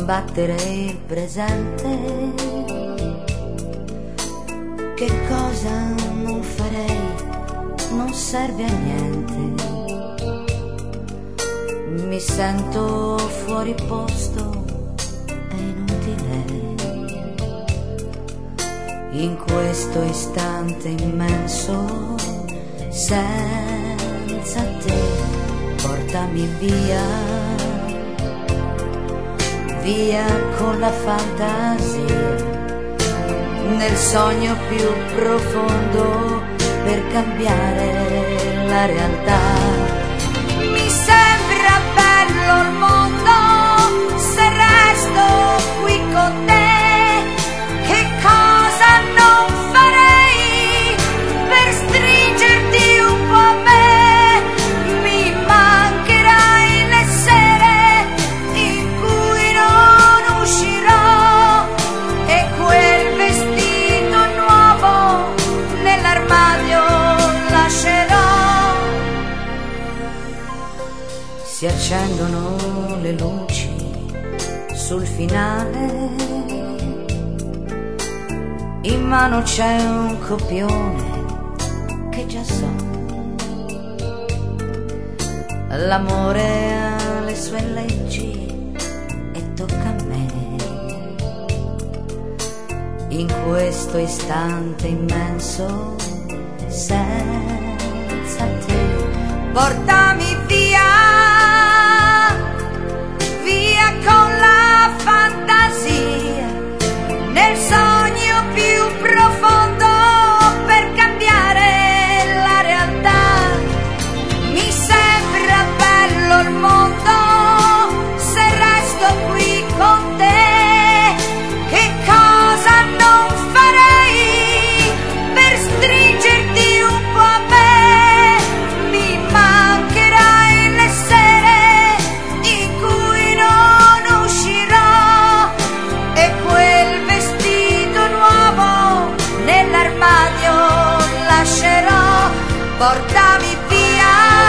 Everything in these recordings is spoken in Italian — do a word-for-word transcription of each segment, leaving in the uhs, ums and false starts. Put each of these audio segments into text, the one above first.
combattere il presente. Che cosa non farei, non serve a niente. Mi sento fuori posto, è inutile. In questo istante immenso, senza te, portami via, via con la fantasia, nel sogno più profondo per cambiare la realtà. Mi sembra bello il mondo se resto qui con te. Che cosa non farei per stringerti un po' a me? Mi mancherai le sere in cui non uscirò e quel vestito nuovo nell'armadio lascerò. Si accendono le luci sul finale, in mano c'è un copione che già so. L'amore ha le sue leggi e tocca a me. In questo istante immenso, senza te, portami via, via con la fantasia, nel sogno più profondo per cambiare la realtà. Mi sembra bello il mondo se resto qui con te. Che cosa non farei per stringerti un po' a me? Mi mancherai le sere in cui non uscirò e quel vestito nuovo nell'armadio lascerò. Portami via,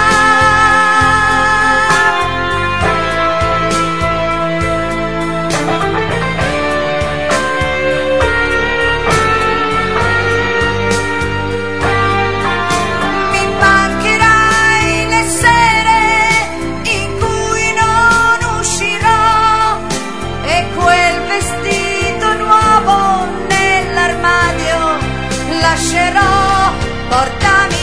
mi mancherai le sere in cui non uscirò e quel vestito nuovo nell'armadio lascerò. Portami